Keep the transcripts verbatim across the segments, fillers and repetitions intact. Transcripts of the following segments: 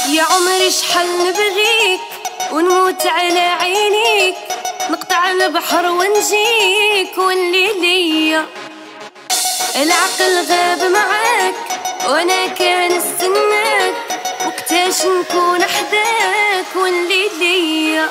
يا عمري شحال نبغيك ونموت على عينيك، نقطع البحر ونجيك ونلي ليا. العقل غاب معاك وانا كان استناك، وقتاش نكون حداك ونلي ليا.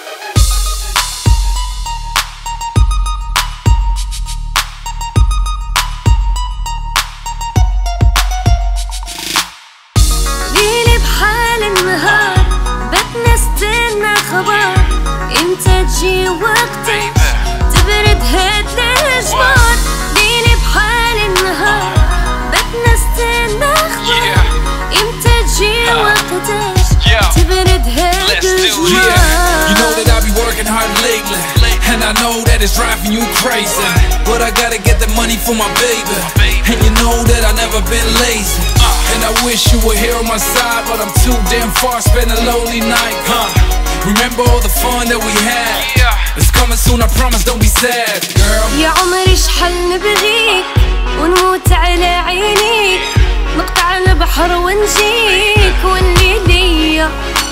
ليلي بحال النهار باتنا استنى خبر، امتى تجي وقتك تبرد هاد الجبار. ليلي بحال النهار باتنا استنى خبر، امتى تجي وقتك تبرد هاد الجبار. You know that I be working hard lately, and I know that it's driving you crazy, but I gotta get the money for my baby, and you know that I never been lazy. And I wish you were here on my side, but I'm too damn far, spend a lonely night, huh? Remember all the fun that we had? It's coming soon, I promise, don't be sad, girl. يا عمري شحال نبغيك ونموت على عينيك، نقطع البحر ونجيك ونلي ليا.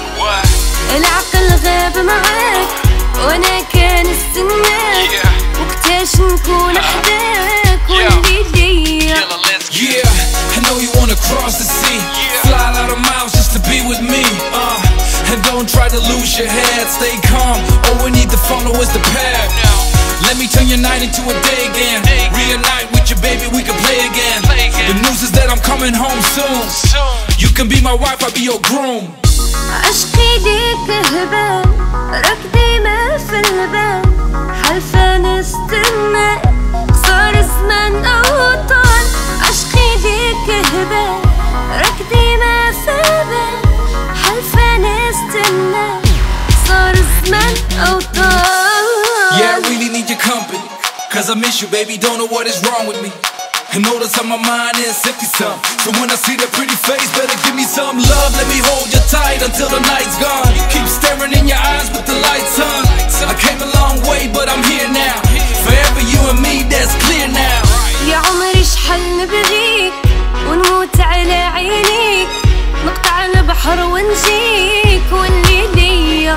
العقل غاب معاك وانا كان استناك، وقتاش نكون حداك ونلي ليا. Yeah, I know you wanna cross the sea, fly a lot of miles just to be with me, uh, and don't try to lose your head, stay calm, all we need to follow is the path. Let me turn your night into a day again, reunite with your baby, we can play again. The news is that I'm coming home soon, you can be my wife, I'll be your groom. عشقي ليك هبال راك ديما في البال، حلفة نستنى قصار الزمان أو طال. عشقي ليك هبال راك ديما في البال، حلفة نستنى قصار الزمان أو طال. Yeah, I really need your company, cause I miss you baby, don't know what is wrong with me. And notice how my mind is empty some, so when I see that pretty face, better give me some love. Let me hold you tight until the night's gone, keep staring in your eyes with the lights on. I came a long way but I'm here now, forever you and me, that's clear now. يا عمري شحال نبغيك ونموت على عينيك، نقطع البحر ونجيك ونلي ليا.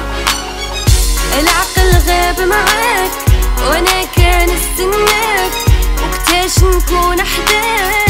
العقل غاب معاك وانا كان استناك، وقتاش نكون حداك